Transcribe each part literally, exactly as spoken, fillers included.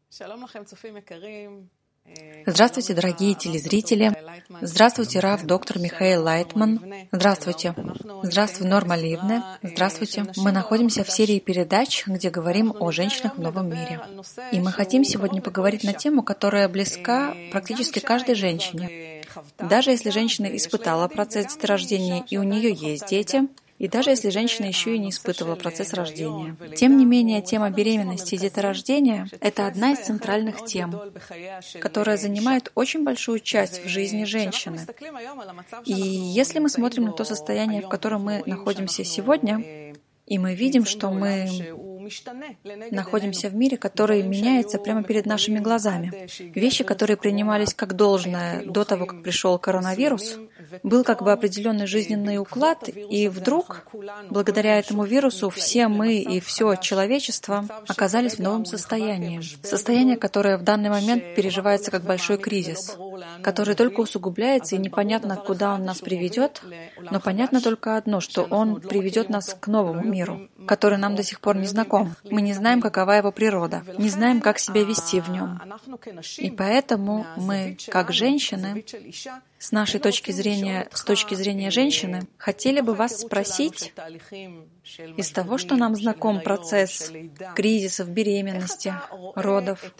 Здравствуйте, дорогие телезрители. Здравствуйте, Рав доктор Михаил Лайтман. Здравствуйте. Здравствуй, Норма Ливне. Здравствуйте. Мы находимся в серии передач, где говорим о женщинах в новом мире. И мы хотим сегодня поговорить на тему, которая близка практически каждой женщине. Даже если женщина испытала процесс деторождения и у нее есть дети, и даже если женщина еще и не испытывала процесс рождения. Тем не менее, тема беременности и деторождения — это одна из центральных тем, которая занимает очень большую часть в жизни женщины. И если мы смотрим на то состояние, в котором мы находимся сегодня, и мы видим, что мы находимся в мире, который меняется прямо перед нашими глазами. Вещи, которые принимались как должное до того, как пришел коронавирус, был как бы определенный жизненный уклад, и вдруг, благодаря этому вирусу, все мы и все человечество оказались в новом состоянии. Состояние, которое в данный момент переживается как большой кризис, который только усугубляется, и непонятно, куда он нас приведет, но понятно только одно, что он приведет нас к новому миру, который нам до сих пор не знаком. Мы не знаем, какова его природа, не знаем, как себя вести в нем. И поэтому мы, как женщины, с нашей точки зрения, с точки зрения женщины, хотели бы вас спросить, из того, что нам знаком процесс кризисов, беременности, родов,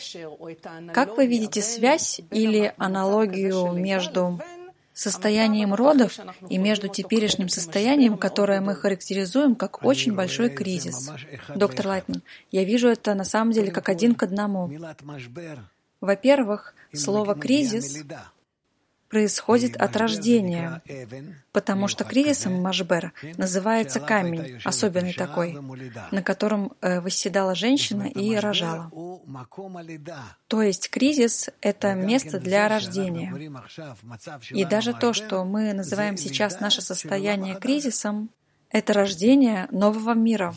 как вы видите связь или аналогию между состоянием родов и между теперешним состоянием, которое мы характеризуем как очень большой кризис? Доктор Лайтман, я вижу это на самом деле как один к одному. Во-первых, слово «кризис» происходит от рождения, потому что кризисом машбер называется камень, особенный такой, на котором восседала женщина и рожала. То есть кризис — это место для рождения. И даже то, что мы называем сейчас наше состояние кризисом, это рождение нового мира.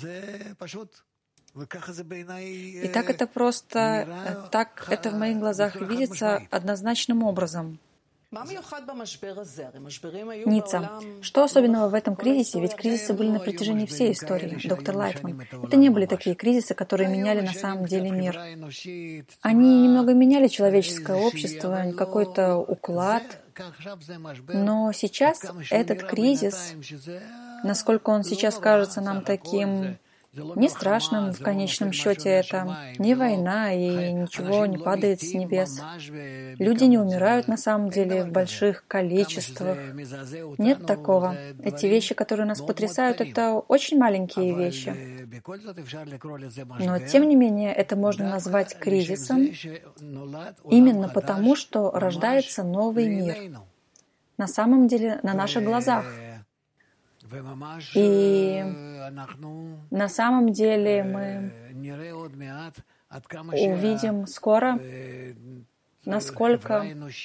И так это просто, так это в моих глазах видится однозначным образом. Ница, что особенного в этом кризисе? Ведь кризисы были на протяжении всей истории, доктор Лайтман. Это не были такие кризисы, которые меняли на самом деле мир. Они немного меняли человеческое общество, какой-то уклад. Но сейчас этот кризис, насколько он сейчас кажется нам таким не страшным в конечном счете, это не война и ничего не падает с небес. Люди не умирают на самом деле в больших количествах. Нет такого. Эти вещи, которые нас потрясают, это очень маленькие вещи. Но тем не менее это можно назвать кризисом именно потому, что рождается новый мир. На самом деле на наших глазах. И на самом деле мы увидим скоро, насколько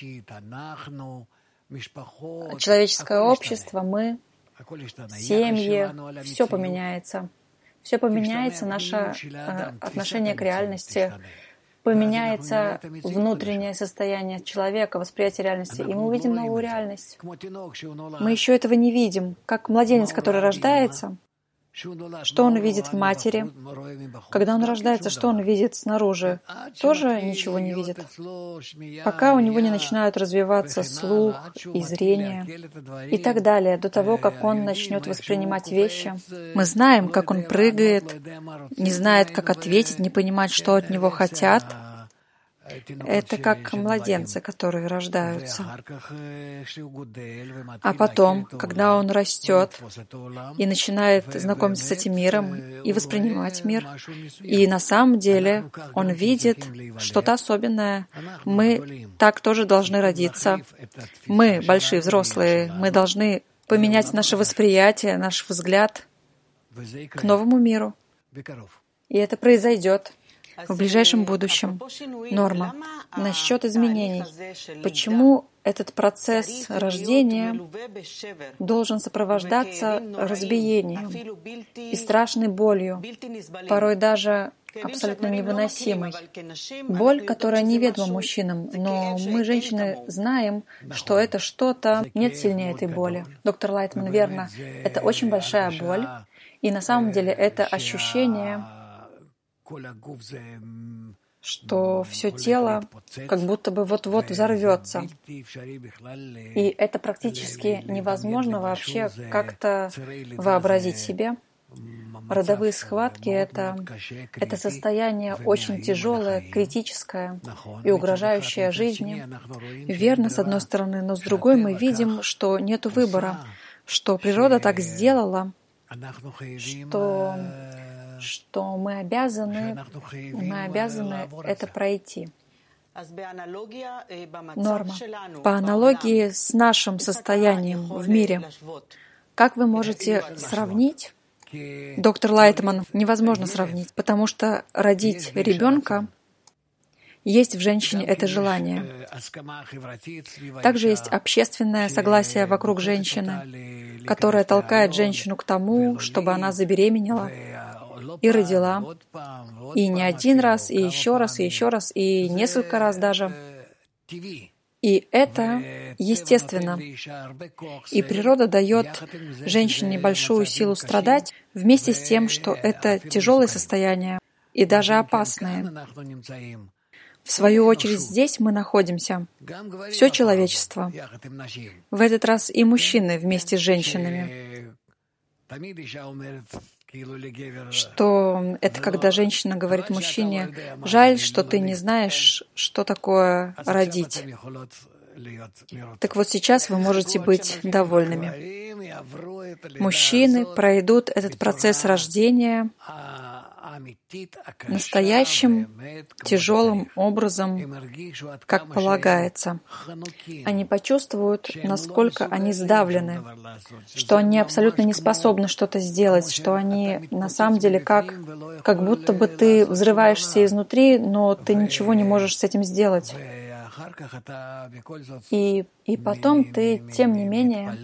человеческое общество, мы, семьи, все поменяется. Все поменяется, наше отношение к реальности, поменяется внутреннее состояние человека, восприятие реальности, и мы увидим новую реальность. Мы еще этого не видим. Как младенец, который рождается, что он видит в матери? Когда он рождается, что он видит снаружи? Тоже ничего не видит. Пока у него не начинают развиваться слух и зрение и так далее, до того, как он начнет воспринимать вещи. Мы знаем, как он прыгает, не знает, как ответить, не понимает, что от него хотят. Это как младенцы, которые рождаются. А потом, когда он растет и начинает знакомиться с этим миром и воспринимать мир, и на самом деле он видит что-то особенное. Мы так тоже должны родиться. Мы, большие взрослые, мы должны поменять наше восприятие, наш взгляд к новому миру. И это произойдет в ближайшем будущем. Норма. Насчет изменений. Почему этот процесс рождения должен сопровождаться разбиением и страшной болью, порой даже абсолютно невыносимой? Боль, которая неведома мужчинам, но мы, женщины, знаем, что это что-то нет сильнее этой боли. Доктор Лайтман, верно, это очень большая боль, и на самом деле это ощущение, что все тело как будто бы вот-вот взорвется. И это практически невозможно вообще как-то вообразить себе. Родовые схватки — это, это состояние очень тяжелое, критическое и угрожающее жизни. Верно, с одной стороны, но с другой мы видим, что нет выбора, что природа так сделала, что, что мы обязаны, мы обязаны это пройти. Норма. По аналогии с нашим состоянием в мире, как вы можете сравнить? Доктор Лайтман, невозможно сравнить, потому что родить ребенка есть в женщине это желание. Также есть общественное согласие вокруг женщины, которое толкает женщину к тому, чтобы она забеременела и родила. И не один раз, и еще раз, и еще раз, и несколько раз даже. И это естественно. И природа дает женщине большую силу страдать, вместе с тем, что это тяжелые состояния и даже опасные. В свою очередь, здесь мы находимся, все человечество. В этот раз и мужчины вместе с женщинами. Что это когда женщина говорит мужчине: «Жаль, что ты не знаешь, что такое родить». Так вот сейчас вы можете быть довольными. Мужчины пройдут этот процесс рождения настоящим тяжелым образом, как полагается. Они почувствуют, насколько они сдавлены, что они абсолютно не способны что-то сделать, что они на самом деле как, как будто бы ты взрываешься изнутри, но ты ничего не можешь с этим сделать. И, и потом ты, тем не менее,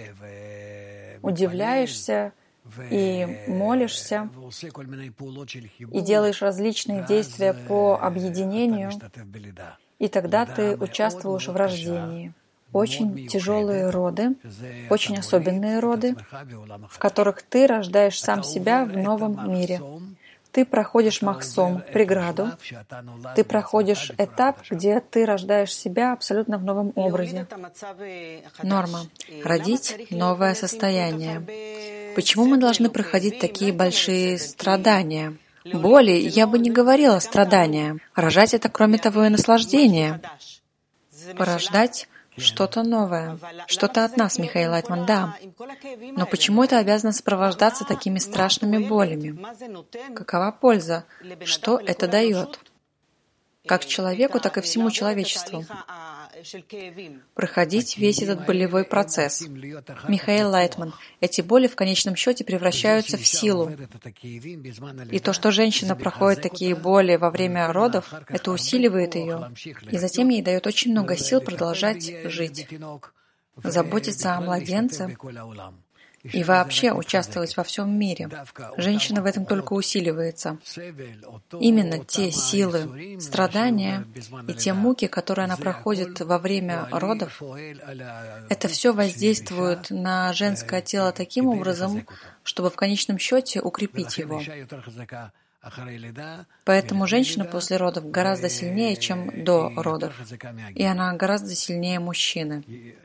удивляешься и молишься, и делаешь различные действия по объединению, и тогда ты участвуешь в рождении. Очень тяжелые роды, очень особенные роды, в которых ты рождаешь сам себя в новом мире. Ты проходишь махсом, преграду, ты проходишь этап, где ты рождаешь себя абсолютно в новом образе. Норма. Родить новое состояние. Почему мы должны проходить такие большие страдания? Боли, я бы не говорила страдания. Рожать — это, кроме того, и наслаждение. Порождать что-то новое, что-то от нас, Михаил Лайтман, да. Но почему это обязано сопровождаться такими страшными болями? Какова польза? Что это дает? Как человеку, так и всему человечеству. Проходить весь этот болевой процесс. Михаил Лайтман, эти боли в конечном счете превращаются в силу. И то, что женщина проходит такие боли во время родов, это усиливает ее. И затем ей дает очень много сил продолжать жить, заботиться о младенце и вообще участвовать во всем мире. Женщина в этом только усиливается. Именно те силы, страдания и те муки, которые она проходит во время родов, это все воздействует на женское тело таким образом, чтобы в конечном счете укрепить его. Поэтому женщина после родов гораздо сильнее, чем до родов. И она гораздо сильнее мужчины.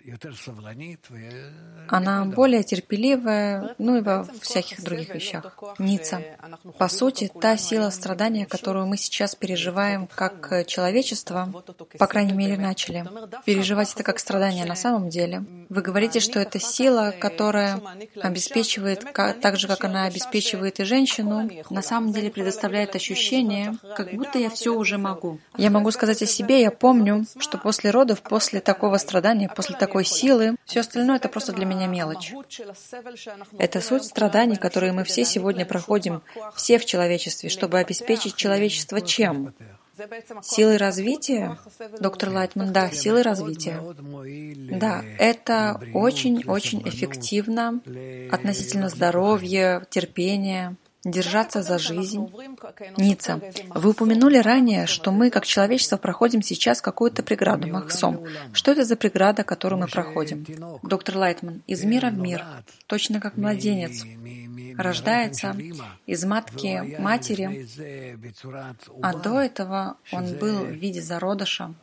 Она более терпеливая, ну и во всяких других вещах. Ница. По сути, та сила страдания, которую мы сейчас переживаем как человечество, по крайней мере, начали переживать это как страдание на самом деле. Вы говорите, что это сила, которая обеспечивает, так же, как она обеспечивает и женщину, на самом деле предоставляет ощущение, как будто я все уже могу. Я могу сказать о себе, я помню, что после родов, после такого страдания, после такой силы, все остальное — это просто для меня мелочь. Это суть страданий, которые мы все сегодня проходим, все в человечестве, чтобы обеспечить человечество чем? Силой развития? Доктор Лайтман, да, силой развития. Да, это очень-очень эффективно относительно здоровья, терпения. держаться за жизнь. Ница, вы упомянули ранее, что мы, как человечество, проходим сейчас какую-то преграду, махсом. Что это за преграда, которую мы проходим? Доктор Лайтман, из мира в мир, точно как младенец рождается из матки матери, а до этого он был в виде зародыша.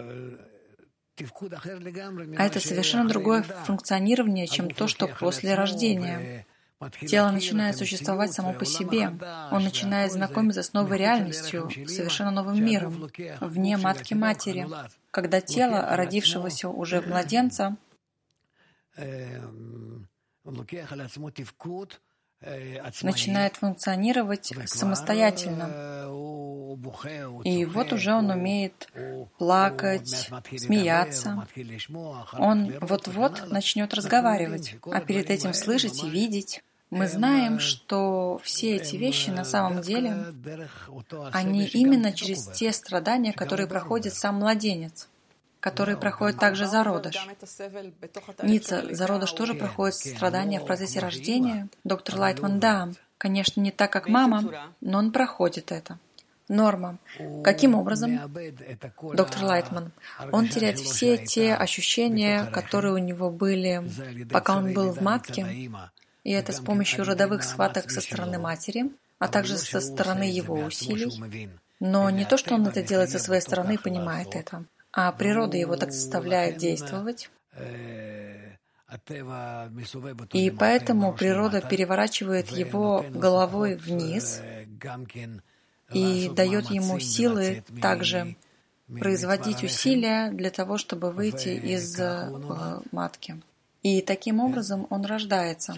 А это совершенно другое функционирование, чем то, что после рождения. Тело начинает существовать само по себе. Он начинает знакомиться с новой реальностью, совершенно новым миром, вне матки-матери, когда тело родившегося уже младенца начинает функционировать самостоятельно. И вот уже он умеет плакать, смеяться. Он вот-вот начнет разговаривать, а перед этим слышать и видеть. Мы знаем, что все эти вещи на самом деле, они именно через те страдания, которые проходит сам младенец, которые проходят также зародыш. Ница, зародыш тоже проходит страдания в процессе рождения? Доктор Лайтман, да. Конечно, не так, как мама, но он проходит это. Норма. Каким образом? Доктор Лайтман, он теряет все те ощущения, которые у него были, пока он был в матке, и это с помощью родовых схваток со стороны матери, а также со стороны его усилий. Но не то, что он это делает со своей стороны и понимает это, а природа его так заставляет действовать. И поэтому природа переворачивает его головой вниз и дает ему силы также производить усилия для того, чтобы выйти из э, матки. И таким образом он рождается.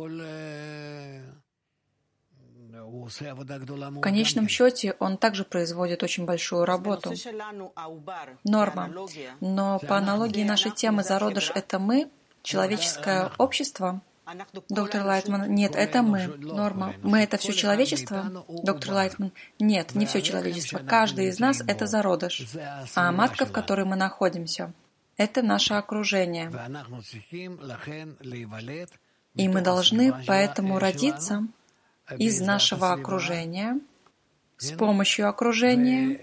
В конечном счете он также производит очень большую работу. Норма. Но по аналогии нашей темы «Зародыш» — это мы, человеческое общество. Доктор Лайтман, нет, это мы. Норма. Мы — это все человечество? Доктор Лайтман, нет, не все человечество. Каждый из нас — это зародыш. А матка, в которой мы находимся, это наше окружение. И мы должны поэтому родиться из нашего окружения, с помощью окружения,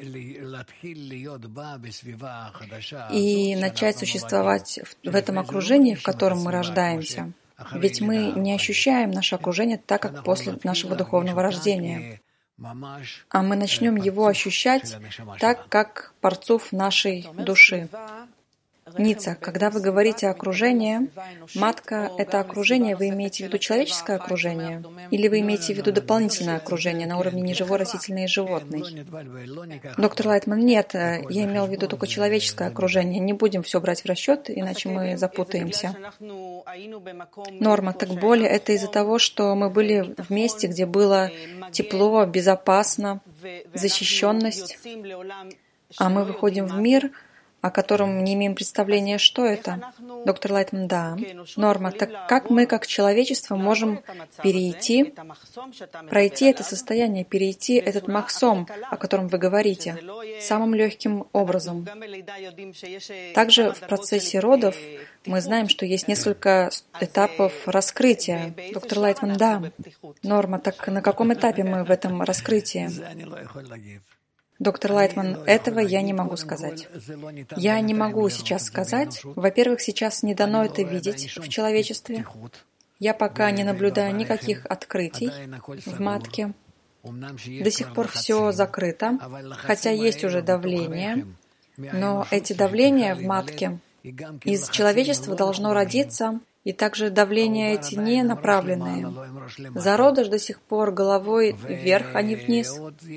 и начать существовать в этом окружении, в котором мы рождаемся. Ведь мы не ощущаем наше окружение так, как после нашего духовного рождения. А мы начнем его ощущать так, как парцуф нашей души. Ница, когда вы говорите окружение, матка — это окружение, вы имеете в виду человеческое окружение? Или вы имеете в виду дополнительное окружение на уровне неживой, растительной и животной? Доктор Лайтман, нет, я имел в виду только человеческое окружение. Не будем все брать в расчет, иначе мы запутаемся. Норма, так более это из-за того, что мы были в месте, где было тепло, безопасно, защищенность, а мы выходим в мир, о котором не имеем представления, что это. Доктор Лайтман, да. Норма, так как мы, как человечество, можем перейти, пройти это состояние, перейти этот махсом, о котором вы говорите, самым легким образом? Также в процессе родов мы знаем, что есть несколько этапов раскрытия. Доктор Лайтман, да. Норма, так на каком этапе мы в этом раскрытии? Доктор Лайтман, этого я не могу сказать. Я не могу сейчас сказать. Во-первых, сейчас не дано это видеть в человечестве. Я пока не наблюдаю никаких открытий в матке. До сих пор все закрыто, хотя есть уже давление. Но эти давления в матке из человечества должно родиться, и также давления эти не направленные. Зародыш до сих пор головой вверх, а не вниз.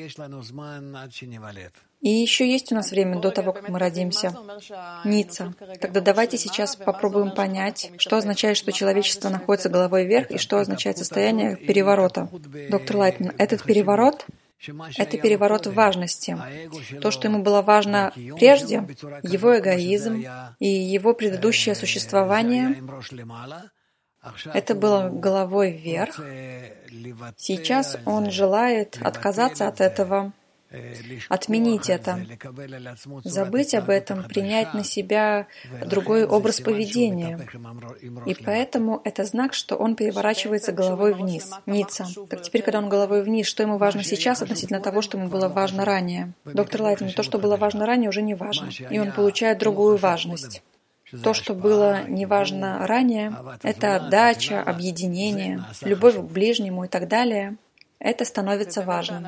И еще есть у нас время до того, как мы родимся. Ница. Тогда давайте сейчас попробуем понять, что означает, что человечество находится головой вверх, и что означает состояние переворота. Доктор Лайтман, этот переворот — это переворот в важности. То, что ему было важно прежде, его эгоизм и его предыдущее существование, это было головой вверх. Сейчас он желает отказаться от этого отменить это, забыть об этом, принять на себя другой образ поведения. И поэтому это знак, что он переворачивается головой вниз. Ницца. Так теперь, когда он головой вниз, что ему важно сейчас относительно того, что ему было важно ранее? Доктор Лайтман, то, что было важно ранее, уже не важно. И он получает другую важность. То, что было неважно ранее, это отдача, объединение, любовь к ближнему и так далее. Это становится важным.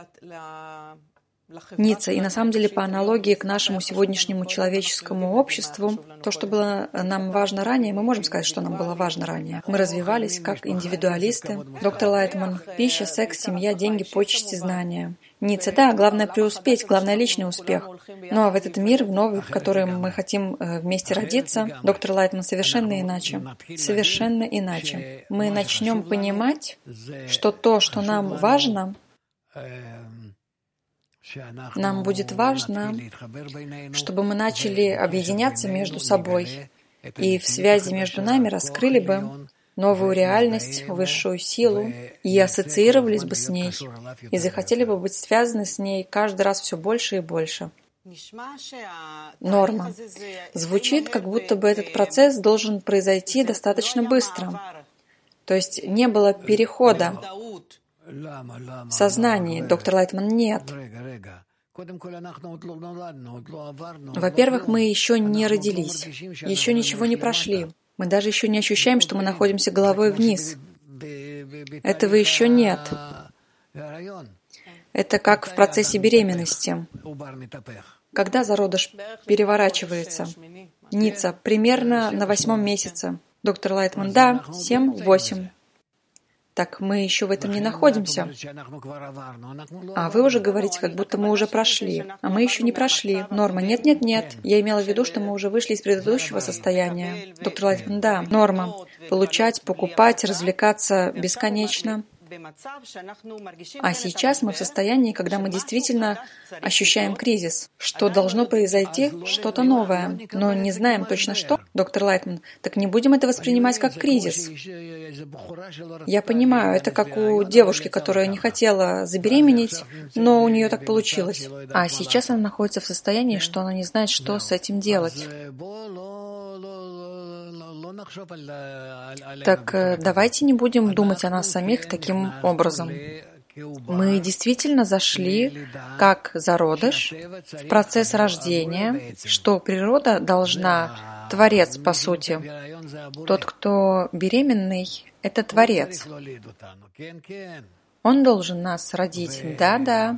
Ницца. И на самом деле, по аналогии к нашему сегодняшнему человеческому обществу, то, что было нам важно ранее, мы можем сказать, что нам было важно ранее. Мы развивались как индивидуалисты. Доктор Лайтман. Пища, секс, семья, деньги, почести, знания. Ницца. Да, главное преуспеть, главное личный успех. Ну а в этот мир, в новый, в котором мы хотим вместе родиться, доктор Лайтман, совершенно иначе. Совершенно иначе. Мы начнем понимать, что то, что нам важно, нам будет важно, чтобы мы начали объединяться между собой и в связи между нами раскрыли бы новую реальность, высшую силу и ассоциировались бы с ней и захотели бы быть связаны с ней каждый раз все больше и больше. Норма. Звучит, как будто бы этот процесс должен произойти достаточно быстро. То есть не было перехода в сознании. Доктор Лайтман, нет. Во-первых, мы еще не родились, еще ничего не прошли. Мы даже еще не ощущаем, что мы находимся головой вниз. Этого еще нет. Это как в процессе беременности. Когда зародыш переворачивается? Ницца, примерно на восьмом месяце. Доктор Лайтман, да, семь-восемь. Так мы еще в этом не находимся. А вы уже говорите, как будто мы уже прошли. А мы еще не прошли. Норма. Нет, нет, нет. Я имела в виду, что мы уже вышли из предыдущего состояния. Доктор Лайтман, да. Норма. Получать, покупать, развлекаться бесконечно. А сейчас мы в состоянии, когда мы действительно ощущаем кризис, что должно произойти что-то новое, но не знаем точно что. Доктор Лайтман, так не будем это воспринимать как кризис. Я понимаю, это как у девушки, которая не хотела забеременеть, но у нее так получилось. А сейчас она находится в состоянии, что она не знает, что с этим делать. Так давайте не будем думать о нас самих таким образом. Мы действительно зашли, как зародыш, в процесс рождения, что природа должна, Творец, по сути. Тот, кто беременный, это Творец. Он должен нас родить, да-да.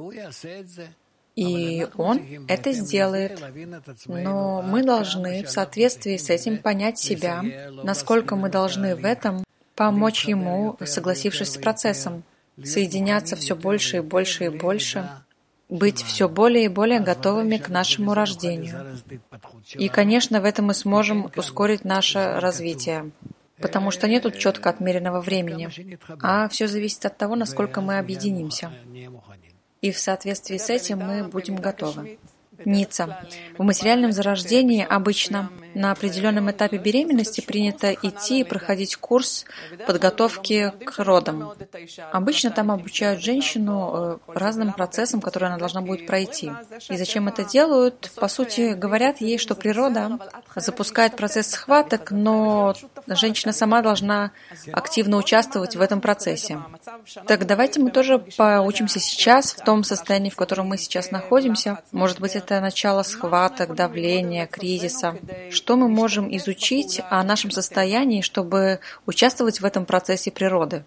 И Он это сделает. Но мы должны в соответствии с этим понять себя, насколько мы должны в этом помочь Ему, согласившись с процессом, соединяться все больше и больше и больше, быть все более и более готовыми к нашему рождению. И, конечно, в этом мы сможем ускорить наше развитие, потому что нет четко отмеренного времени, а все зависит от того, насколько мы объединимся. И в соответствии с этим мы будем готовы. Ницца. В материальном зарождении обычно на определенном этапе беременности принято идти и проходить курс подготовки к родам. Обычно там обучают женщину разным процессам, которые она должна будет пройти. И зачем это делают? По сути, говорят ей, что природа запускает процесс схваток, но женщина сама должна активно участвовать в этом процессе. Так давайте мы тоже поучимся сейчас в том состоянии, в котором мы сейчас находимся. Может быть, это начало схваток, давления, кризиса. Что мы можем изучить о нашем состоянии, чтобы участвовать в этом процессе природы?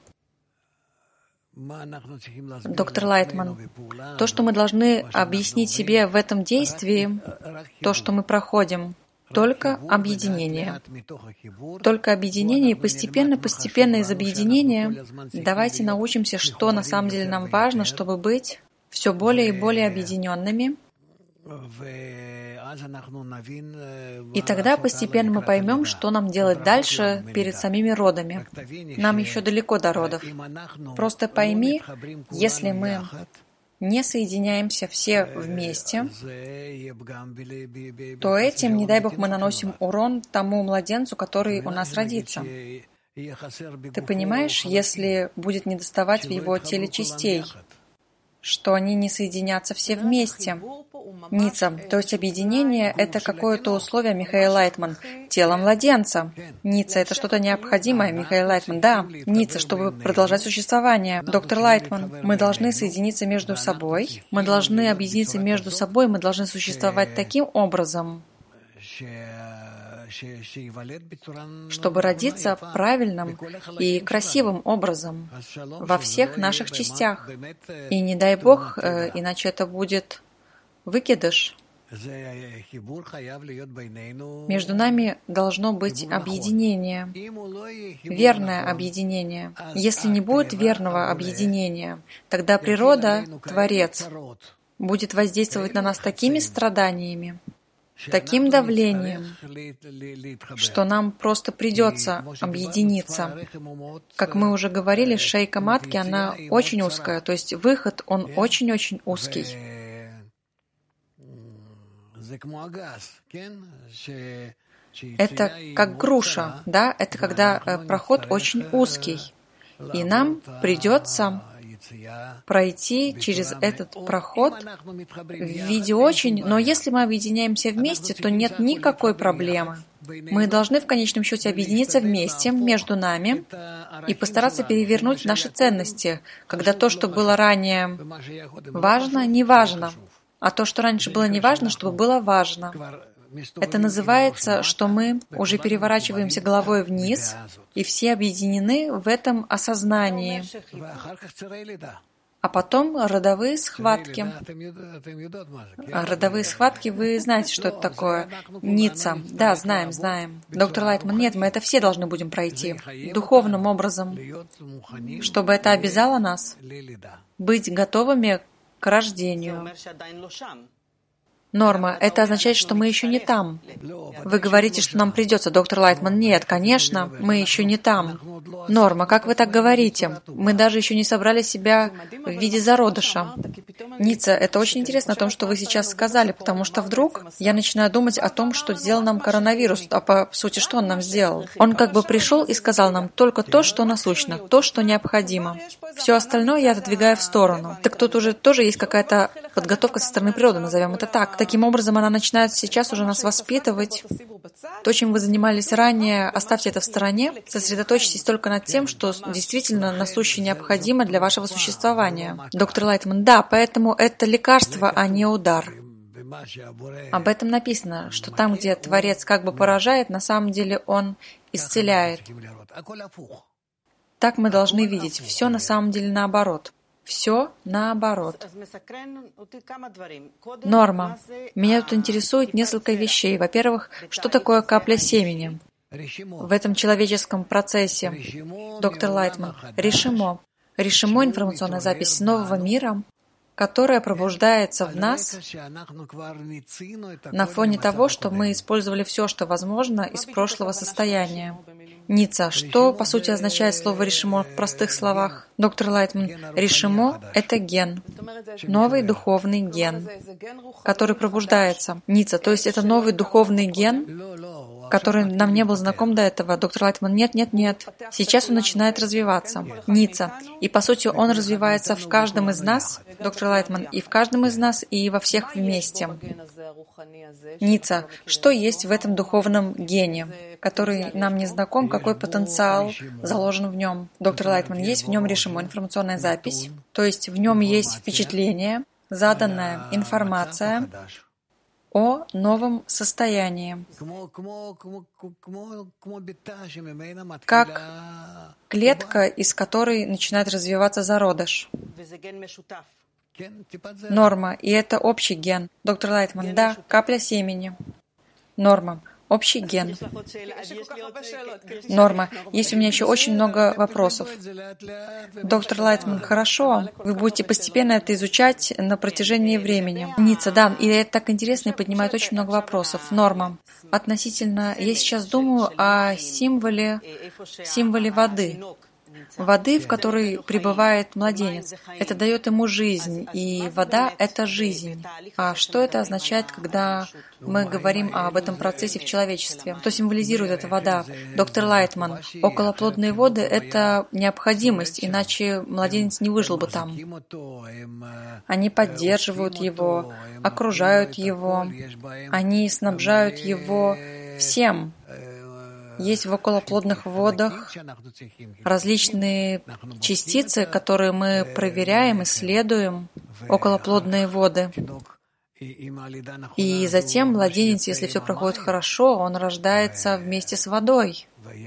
Доктор Лайтман, то, что мы должны объяснить себе в этом действии, то, что мы проходим, только объединение. Только объединение, и постепенно-постепенно из объединения давайте научимся, что на самом деле нам важно, чтобы быть все более и более объединенными. И тогда постепенно мы поймем, что нам делать дальше перед самими родами. Нам еще далеко до родов. Просто пойми, если мы не соединяемся все вместе, то этим, не дай Бог, мы наносим урон тому младенцу, который у нас родится. Ты понимаешь, если будет недоставать в его теле частей, что они не соединятся все вместе. Ница, то есть объединение – это какое-то условие, Михаил Лайтман, тело младенца. Ница – это что-то необходимое, Михаил Лайтман, да. Ница, чтобы продолжать существование. Доктор Лайтман, мы должны соединиться между собой, мы должны объединиться между собой, мы должны существовать таким образом, чтобы родиться правильным и красивым образом во всех наших частях. И не дай Бог, иначе это будет выкидыш. Между нами должно быть объединение, верное объединение. Если не будет верного объединения, тогда природа, Творец, будет воздействовать на нас такими страданиями, таким давлением, что нам просто придется объединиться. Как мы уже говорили, шейка матки, она очень узкая, то есть выход, он очень-очень узкий. Это как груша, да? Это когда проход очень узкий, и нам придется пройти через этот проход в виде очень... Но если мы объединяемся вместе, то нет никакой проблемы. Мы должны в конечном счете объединиться вместе, между нами, и постараться перевернуть наши ценности, когда то, что было ранее важно, не важно. А то, что раньше было не важно, чтобы было важно. Это называется, что мы уже переворачиваемся головой вниз, и все объединены в этом осознании. А потом родовые схватки. Родовые схватки, вы знаете, что это такое? Ница. Да, знаем, знаем. Доктор Лайтман, нет, мы это все должны будем пройти. Духовным образом. Чтобы это обязало нас быть готовыми к рождению. Норма, это означает, что мы еще не там. Вы говорите, что нам придется, доктор Лайтман. Нет, конечно, мы еще не там. Норма, как вы так говорите? Мы даже еще не собрали себя в виде зародыша. Ница, это очень интересно о том, что вы сейчас сказали, потому что вдруг я начинаю думать о том, что сделал нам коронавирус. А по сути, что он нам сделал? Он как бы пришел и сказал нам только то, что насущно, то, что необходимо. Все остальное я отодвигаю в сторону. Так тут уже тоже есть какая-то подготовка со стороны природы, назовем это так. Таким образом, она начинает сейчас уже нас воспитывать. То, чем вы занимались ранее, оставьте это в стороне, сосредоточьтесь только над тем, что действительно насуще необходимо для вашего существования. Доктор Лайтман, да, поэтому это лекарство, а не удар. Об этом написано, что там, где Творец как бы поражает, на самом деле Он исцеляет. Так мы должны видеть. Все на самом деле наоборот. Все наоборот. Норма. Меня тут интересует несколько вещей. Во-первых, что такое капля семени в этом человеческом процессе? Доктор Лайтман. Решимо. Решимо — информационная запись нового мира, которая пробуждается в нас на фоне того, что мы использовали все, что возможно, из прошлого состояния. Ница, что по сути означает слово «решимо» в простых словах? Доктор Лайтман, решимо — это ген, новый духовный ген, который пробуждается. Ница, то есть это новый духовный ген, который нам не был знаком до этого. Доктор Лайтман, нет, нет, нет. Сейчас он начинает развиваться. Ница. И по сути он развивается в каждом из нас, доктор Лайтман, и в каждом из нас, и во всех вместе. Ница, что есть в этом духовном гене, который нам не знаком, какой потенциал заложен в нем? Доктор Лайтман, есть в нем решимо, информационная запись, то есть в нем есть впечатление, заданная информация о новом состоянии, как клетка, из которой начинает развиваться зародыш. Норма, и это общий ген. Доктор Лайтман, да, капля семени. Норма, общий ген. Норма, есть у меня еще очень много вопросов. Доктор Лайтман, хорошо, вы будете постепенно это изучать на протяжении времени. Ница, да, и это так интересно и поднимает очень много вопросов. Норма, относительно, я сейчас думаю о символе, символе воды. воды, в которой пребывает младенец. Это дает ему жизнь, и вода — это жизнь. А что это означает, когда мы говорим об этом процессе в человечестве? Что символизирует эта вода? Доктор Лайтман, околоплодные воды — это необходимость, иначе младенец не выжил бы там. Они поддерживают его, окружают его, они снабжают его всем. Есть в околоплодных водах различные частицы, которые мы проверяем, исследуем, околоплодные воды. И затем младенец, если все проходит хорошо, он рождается вместе с водой.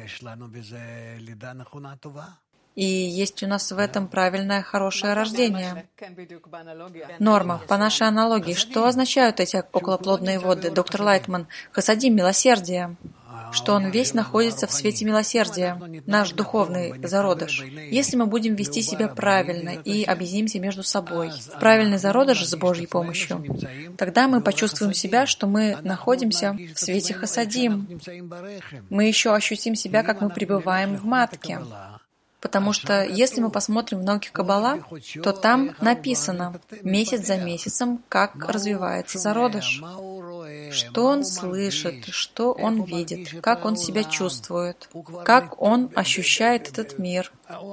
И есть у нас в этом правильное, хорошее рождение. Норма, по нашей аналогии, что означают эти околоплодные воды? Доктор Лайтман, хасадим, милосердие, что он весь находится в свете милосердия, наш духовный зародыш. Если мы будем вести себя правильно и объединимся между собой в правильный зародыш с Божьей помощью, тогда мы почувствуем себя, что мы находимся в свете хасадим. Мы еще ощутим себя, как мы пребываем в матке. Потому что если мы посмотрим в науке Каббала, то там написано месяц за месяцем, как развивается зародыш, что он слышит, что он видит, как он себя чувствует, как он ощущает этот мир.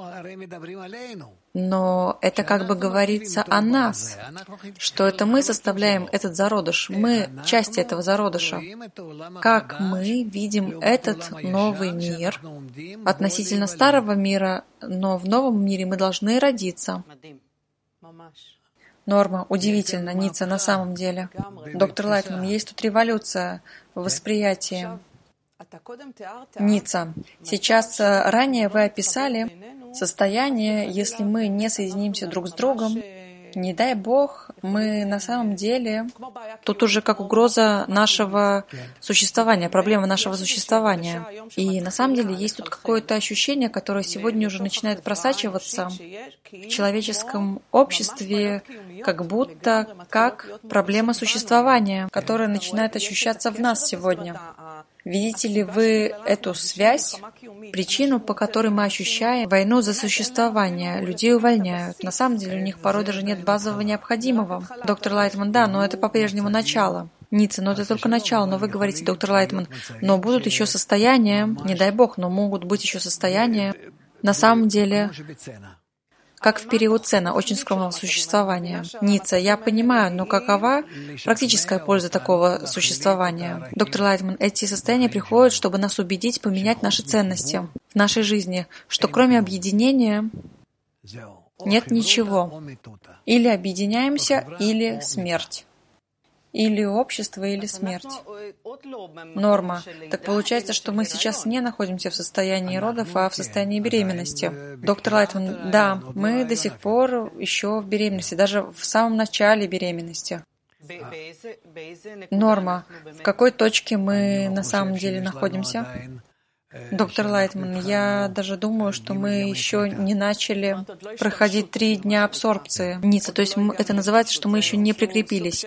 Но это как бы говорится о нас, что это мы составляем этот зародыш, мы часть этого зародыша. Как мы видим этот новый мир относительно старого мира, но в новом мире мы должны родиться. Норма, удивительно, Ницца, на самом деле. Доктор Лайтман, есть тут революция в восприятии. Ницца, сейчас ранее вы описали состояние, если мы не соединимся друг с другом, не дай Бог, мы на самом деле, тут уже как угроза нашего существования, проблема нашего существования. И на самом деле есть тут какое-то ощущение, которое сегодня уже начинает просачиваться в человеческом обществе, как будто как проблема существования, которая начинает ощущаться в нас сегодня. Видите ли вы эту связь, причину, по которой мы ощущаем войну за существование? Людей увольняют. На самом деле у них порой даже нет базового необходимого. Доктор Лайтман, да, но это по-прежнему начало. Ницца, но это только начало, но вы говорите, доктор Лайтман, но будут еще состояния, не дай Бог, но могут быть еще состояния, на самом деле, как в период цена, очень скромного существования. Ницца, я понимаю, но какова практическая польза такого существования? Доктор Лайтман, эти состояния приходят, чтобы нас убедить поменять наши ценности в нашей жизни, что кроме объединения нет ничего. Или объединяемся, или смерть. Или общество, или смерть. Норма. Так получается, что мы сейчас не находимся в состоянии родов, а в состоянии беременности. Доктор Лайтман, да, мы до сих пор еще в беременности, даже в самом начале беременности. Норма. В какой точке мы на самом деле находимся? Доктор Лайтман, я даже думаю, что мы еще не начали проходить три дня абсорбции. Ницца, то есть это называется, что мы еще не прикрепились.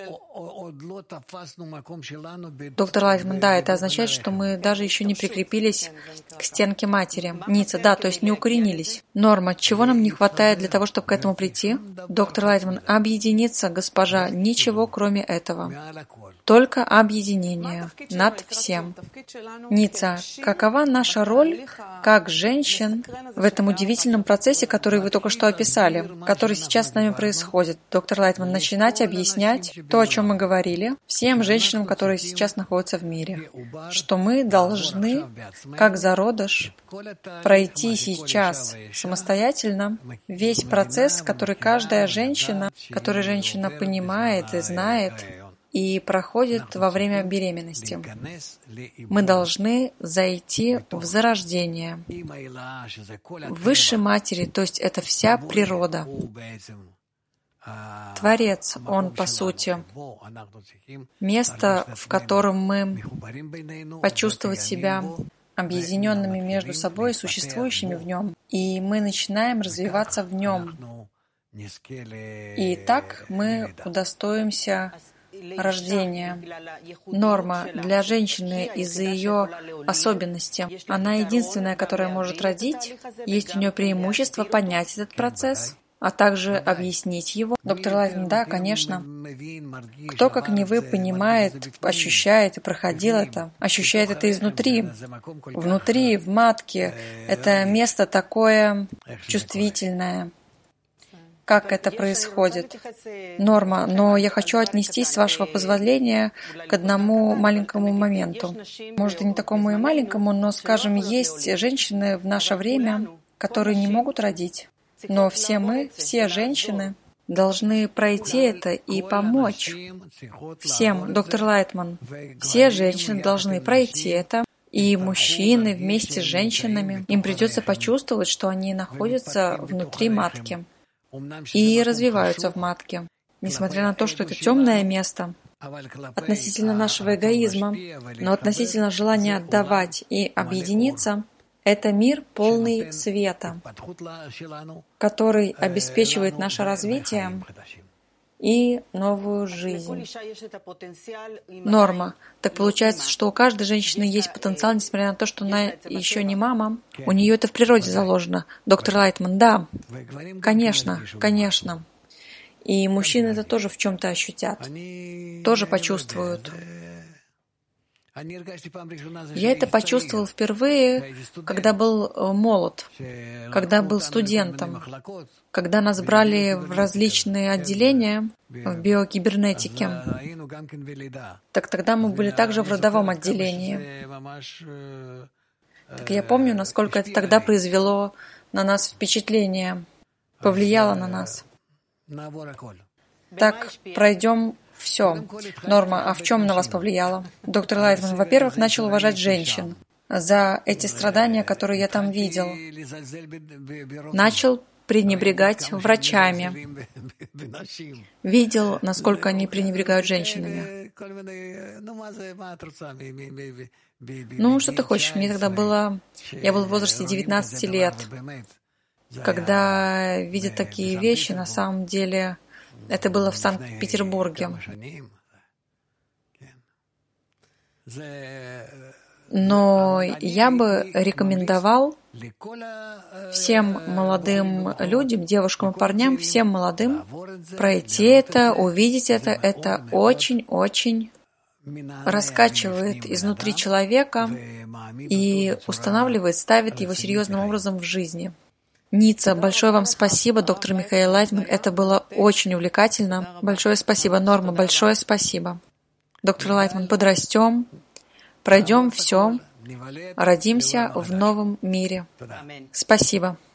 Доктор Лайтман, да, это означает, что мы даже еще не прикрепились к стенке матери. Ницца, да, то есть не укоренились. Норма, чего нам не хватает для того, чтобы к этому прийти? Доктор Лайтман, объединиться, госпожа, ничего кроме этого. Только объединение над всем. Ницца, какова наша роль как женщин в этом удивительном процессе, который вы только что описали, который сейчас с нами происходит? Доктор Лайтман, начинать объяснять то, о чем мы говорили, всем женщинам, которые сейчас находятся в мире, что мы должны, как зародыш, пройти сейчас самостоятельно весь процесс, который каждая женщина, который женщина понимает и знает, и проходит во время беременности. Мы должны зайти в зарождение высшей матери, то есть это вся природа. Творец, Он, по сути, место, в котором мы почувствовать себя объединенными между собой, существующими в Нем, и мы начинаем развиваться в Нем. И так мы удостоимся рождения. Норма для женщины из-за ее особенности. Она единственная, которая может родить. Есть у нее преимущество понять этот процесс, а также объяснить его. Доктор Лайтман, да, конечно. Кто, как не вы, понимает, ощущает и проходил это, ощущает это изнутри. Внутри, в матке, это место такое чувствительное. Как это происходит? Норма, но я хочу отнестись, с вашего позволения, к одному маленькому моменту. Может, и не такому и маленькому, но, скажем, есть женщины в наше время, которые не могут родить. Но все мы, все женщины, должны пройти это и помочь. Всем, доктор Лайтман, все женщины должны пройти это, и мужчины вместе с женщинами, им придется почувствовать, что они находятся внутри матки и развиваются в матке. Несмотря на то, что это темное место, относительно нашего эгоизма, но относительно желания отдавать и объединиться, это мир полный света, который обеспечивает наше развитие и новую жизнь. Норма. Так получается, что у каждой женщины есть потенциал, несмотря на то, что она еще не мама. У нее это в природе заложено. Доктор Лайтман, да, конечно, конечно. И мужчины это тоже в чем-то ощутят, тоже почувствуют. Я это почувствовал впервые, когда был молод, когда был студентом, когда нас брали в различные отделения в биокибернетике. Так тогда мы были также в родовом отделении. Так я помню, насколько это тогда произвело на нас впечатление, повлияло на нас. Так, пройдем все. Норма, а в чем на вас повлияло? Доктор Лайтман, во-первых, начал уважать женщин за эти страдания, которые я там видел. Начал пренебрегать врачами. Видел, насколько они пренебрегают женщинами. Ну, что ты хочешь? Мне тогда было... Я был в возрасте девятнадцати лет. Когда видят такие вещи, на самом деле... Это было в Санкт-Петербурге. Но я бы рекомендовал всем молодым людям, девушкам и парням, всем молодым пройти это, увидеть это. Это очень-очень раскачивает изнутри человека и устанавливает, ставит его серьезным образом в жизни. Ницца, большое вам спасибо, доктор Михаил Лайтман. Это было очень увлекательно. Большое спасибо, Норма, большое спасибо. Доктор Лайтман, подрастем, пройдем все, родимся в новом мире. Спасибо.